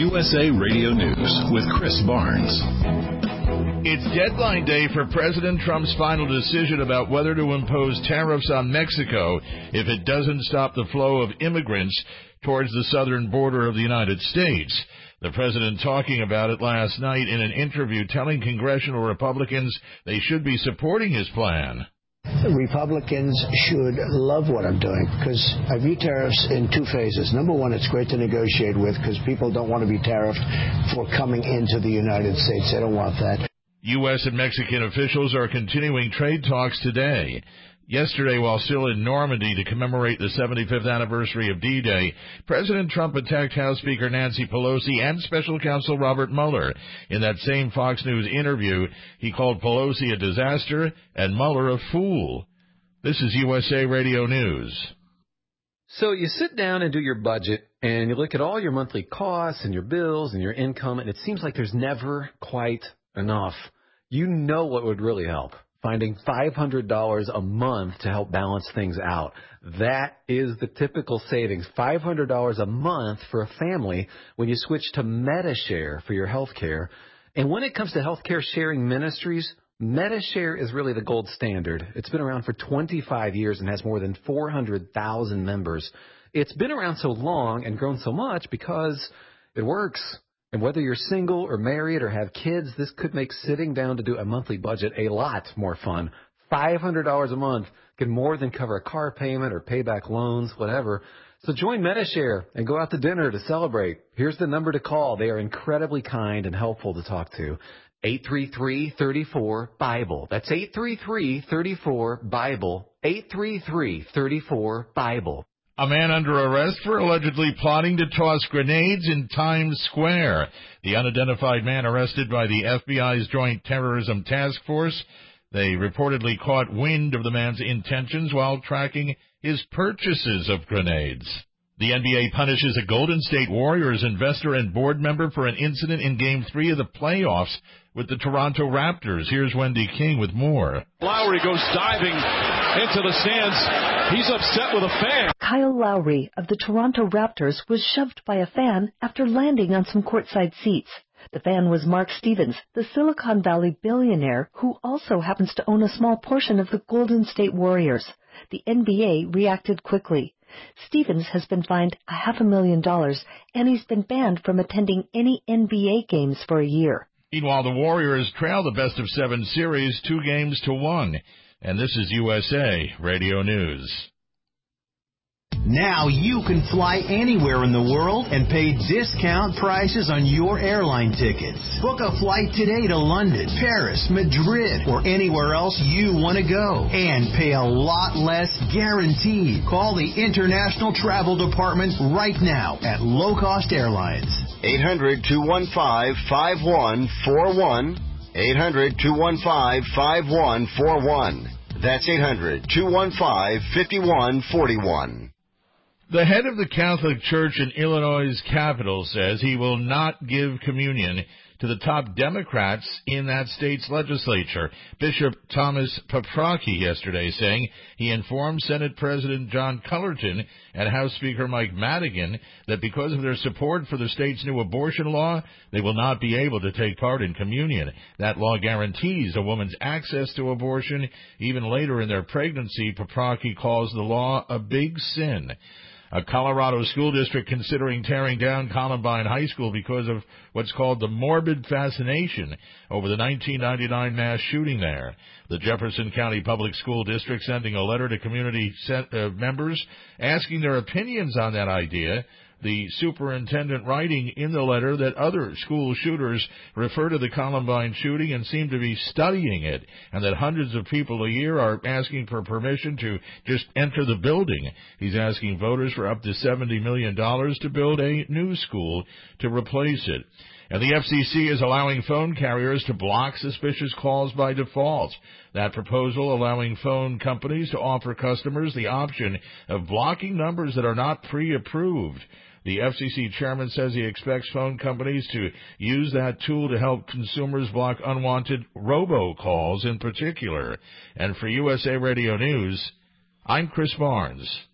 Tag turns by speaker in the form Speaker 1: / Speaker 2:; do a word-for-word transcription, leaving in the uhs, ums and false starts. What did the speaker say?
Speaker 1: U S A Radio News with Chris Barnes.
Speaker 2: It's deadline day for President Trump's final decision about whether to impose tariffs on Mexico if it doesn't stop the flow of immigrants towards the southern border of the United States. The president talking about it last night in an interview, telling congressional Republicans they should be supporting his plan.
Speaker 3: Republicans should love what I'm doing because I view tariffs in two phases. Number one, it's great to negotiate with because people don't want to be tariffed for coming into the United States. They don't want that.
Speaker 2: U S and Mexican officials are continuing trade talks today. Yesterday, while still in Normandy to commemorate the seventy-fifth anniversary of D-Day, President Trump attacked House Speaker Nancy Pelosi and Special Counsel Robert Mueller. In that same Fox News interview, he called Pelosi a disaster and Mueller a fool. This is U S A Radio News.
Speaker 4: So you sit down and do your budget, and you look at all your monthly costs and your bills and your income, and it seems like there's never quite enough. You know what would really help? Finding five hundred dollars a month to help balance things out. That is the typical savings, five hundred dollars a month for a family when you switch to Medi-Share for your health care. And when it comes to healthcare sharing ministries, Medi-Share is really the gold standard. It's been around for twenty-five years and has more than four hundred thousand members. It's been around so long and grown so much because it works. And whether you're single or married or have kids, this could make sitting down to do a monthly budget a lot more fun. five hundred dollars a month can more than cover a car payment or pay back loans, whatever. So join Medi-Share and go out to dinner to celebrate. Here's the number to call. They are incredibly kind and helpful to talk to. eight three three, three four, BIBLE. That's eight three three, three four, BIBLE. eight three three, three four, BIBLE.
Speaker 2: A man under arrest for allegedly plotting to toss grenades in Times Square. The unidentified man arrested by the F B I's Joint Terrorism Task Force. They reportedly caught wind of the man's intentions while tracking his purchases of grenades. The N B A punishes a Golden State Warriors investor and board member for an incident in Game three of the playoffs with the Toronto Raptors. Here's Wendy King with more.
Speaker 5: Lowry goes diving into the stands. He's upset with a fan.
Speaker 6: Kyle Lowry of the Toronto Raptors was shoved by a fan after landing on some courtside seats. The fan was Mark Stevens, the Silicon Valley billionaire who also happens to own a small portion of the Golden State Warriors. The N B A reacted quickly. Stevens has been fined a half a million dollars, and he's been banned from attending any N B A games for a year.
Speaker 2: Meanwhile, the Warriors trail the best of seven series two games to one. And this is U S A Radio News.
Speaker 7: Now you can fly anywhere in the world and pay discount prices on your airline tickets. Book a flight today to London, Paris, Madrid, or anywhere else you want to go. And pay a lot less guaranteed. Call the International Travel Department right now at Low Cost Airlines.
Speaker 8: eight hundred, two one five, five one four one. eight hundred, two one five, five one four one. That's eight hundred, two one five, five one four one.
Speaker 2: The head of the Catholic Church in Illinois' capital says he will not give communion to the top Democrats in that state's legislature. Bishop Thomas Paprocki yesterday saying he informed Senate President John Cullerton and House Speaker Mike Madigan that because of their support for the state's new abortion law, they will not be able to take part in communion. That law guarantees a woman's access to abortion even later in their pregnancy. Paprocki calls the law a big sin. A Colorado school district considering tearing down Columbine High School because of what's called the morbid fascination over the nineteen ninety-nine mass shooting there. The Jefferson County Public School District sending a letter to community set, uh, members asking their opinions on that idea. The superintendent writing in the letter that other school shooters refer to the Columbine shooting and seem to be studying it, and that hundreds of people a year are asking for permission to just enter the building. He's asking voters for up to seventy million dollars to build a new school to replace it. And the F C C is allowing phone carriers to block suspicious calls by default. That proposal allowing phone companies to offer customers the option of blocking numbers that are not pre-approved. The F C C chairman says he expects phone companies to use that tool to help consumers block unwanted robocalls in particular. And for U S A Radio News, I'm Chris Barnes.